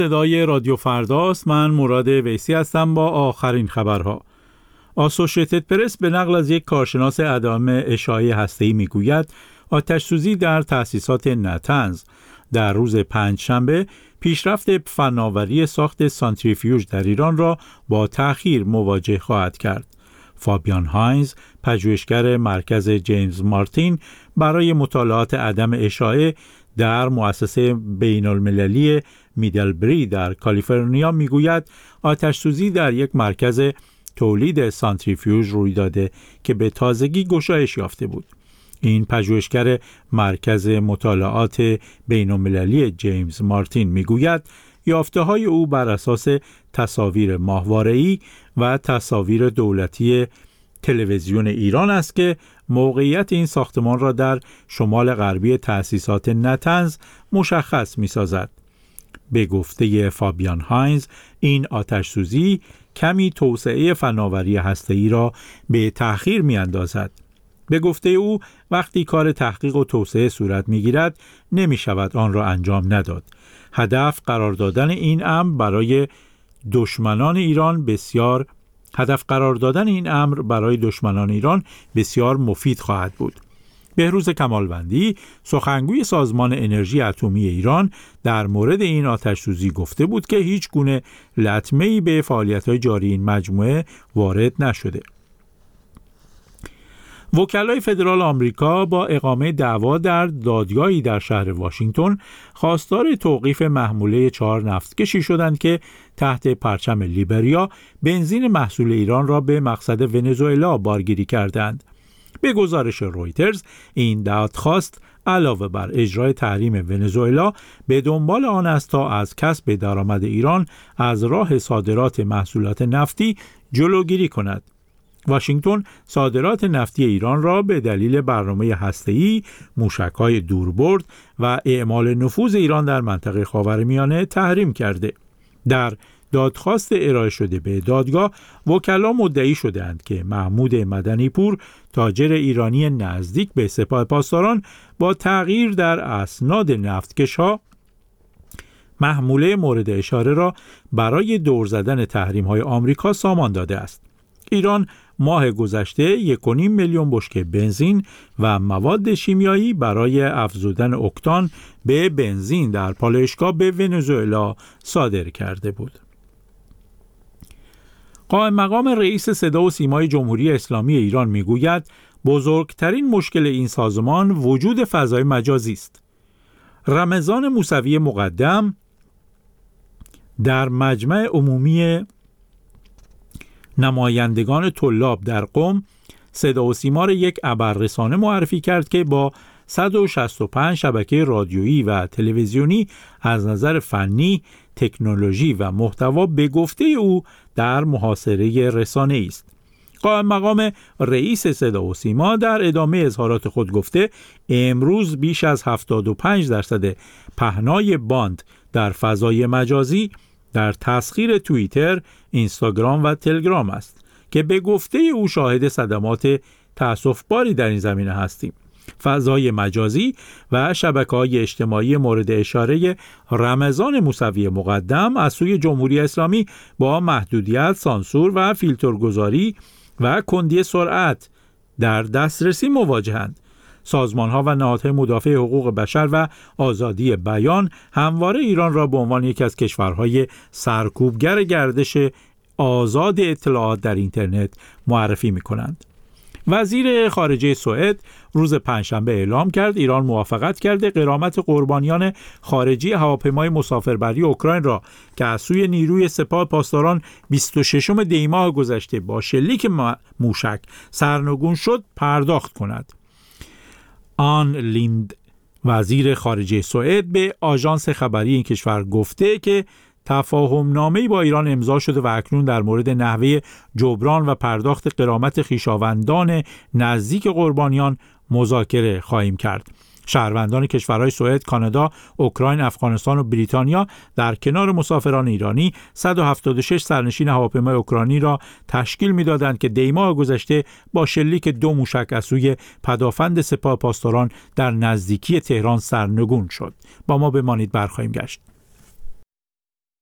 صدای رادیو فرداست. من مراد ویسی هستم با آخرین خبرها. آسوشیتد پرس به نقل از یک کارشناس عدم اشعاع هسته‌ای میگوید آتش‌سوزی در تأسیسات نتنز در روز پنجشنبه پیشرفت فناوری ساخت سانتریفیوژ در ایران را با تأخیر مواجه خواهد کرد. فابیان هاینز، پژوهشگر مرکز جیمز مارتین برای مطالعات عدم اشعاع در مؤسسه بین‌المللی میدلبری در کالیفرنیا میگوید آتش‌سوزی در یک مرکز تولید سانتریفیوژ روی داده که به تازگی گشایش یافته بود. این پژوهشگر مرکز مطالعات بین‌المللی جیمز مارتین میگوید یافته‌های او بر اساس تصاویر ماهواره‌ای و تصاویر دولتی تلویزیون ایران است که موقعیت این ساختمان را در شمال غربی تأسیسات نتنز مشخص می‌سازد. به گفته فابیان هاینز، این آتش‌سوزی کمی توسعه فناوری هسته‌ای را به تأخیر می‌اندازد. به گفته او وقتی کار تحقیق و توسعه صورت می‌گیرد نمی‌شود آن را انجام نداد. هدف قرار دادن این امر برای دشمنان ایران بسیار مفید خواهد بود. بهروز کمالوندی، سخنگوی سازمان انرژی اتمی ایران، در مورد این آتش‌سوزی گفته بود که هیچ گونه لطمه‌ای به فعالیت‌های جاری این مجموعه وارد نشده. وکلای فدرال آمریکا با اقامه دعوا در دادگاهی در شهر واشنگتن خواستار توقیف محموله 4 نفتکشی شدند که تحت پرچم لیبریا بنزین محصول ایران را به مقصد ونزوئلا بارگیری کردند. به گزارش رویترز، این دادخواست علاوه بر اجرای تحریم ونزوئلا به دنبال آن است تا از کسب درآمد ایران از راه صادرات محصولات نفتی جلوگیری کند. واشنگتن صادرات نفتی ایران را به دلیل برنامه هسته‌ای، موشک‌های دوربرد و اعمال نفوذ ایران در منطقه خاورمیانه تحریم کرده. در دادخواست ارائه شده به دادگاه، وکلا مدعی شدند که محمود مدنی‌پور، تاجر ایرانی نزدیک به سپاه پاسداران، با تغییر در اسناد نفتکش‌ها محموله مورد اشاره را برای دور زدن تحریم‌های آمریکا سامان داده است. ایران ماه گذشته 1.5 میلیون بشکه بنزین و مواد شیمیایی برای افزودن اکتان به بنزین در پالایشگاه به ونزوئلا صادر کرده بود. قائم مقام رئیس صدا و سیمای جمهوری اسلامی ایران میگوید بزرگترین مشکل این سازمان وجود فضای مجازی است. رمضان موسوی مقدم در مجمع عمومی نمایندگان طلاب در قم صدا و سیما را یک ابررسانه معرفی کرد که با 165 شبکه رادیویی و تلویزیونی از نظر فنی، تکنولوژی و محتوا به گفته او در محاصره رسانه‌ای است. قائم مقام رئیس صدا و سیما در ادامه اظهارات خود گفته امروز بیش از 75% پهنای باند در فضای مجازی در تسخیر توییتر، اینستاگرام و تلگرام است که به گفته او شاهد صدمات تأسف‌باری در این زمینه هستیم. فضای مجازی و شبکه‌های اجتماعی مورد اشاره رمضان موسوی مقدم از سوی جمهوری اسلامی با محدودیت، سانسور و فیلترگذاری و کندی سرعت در دسترسی مواجهند. سازمان‌ها و نهادهای مدافع حقوق بشر و آزادی بیان همواره ایران را به عنوان یکی از کشورهای سرکوبگر گردش آزاد اطلاعات در اینترنت معرفی می‌کنند. وزیر خارجه سوئد روز پنجشنبه اعلام کرد ایران موافقت کرده غرامت قربانیان خارجی هواپیمای مسافربری اوکراین را که از سوی نیروی سپاه پاسداران 26 دی ماه گذشته با شلیک موشک سرنگون شد پرداخت کند. آن لیند، وزیر خارجه سوئد، به آژانس خبری این کشور گفته که تفاهم نامه‌ای با ایران امضا شده و اکنون در مورد نحوه جبران و پرداخت غرامت خویشاوندان نزدیک قربانیان مذاکره خواهیم کرد. شهروندان کشورهای سوئد، کانادا، اوکراین، افغانستان و بریتانیا در کنار مسافران ایرانی 176 سرنشین هواپیمای اوکراینی را تشکیل می‌دادند که دی ماه گذشته با شلیک 2 موشک از سوی پدافند سپاه پاسداران در نزدیکی تهران سرنگون شد. با ما بمانید، برخواهیم گشت.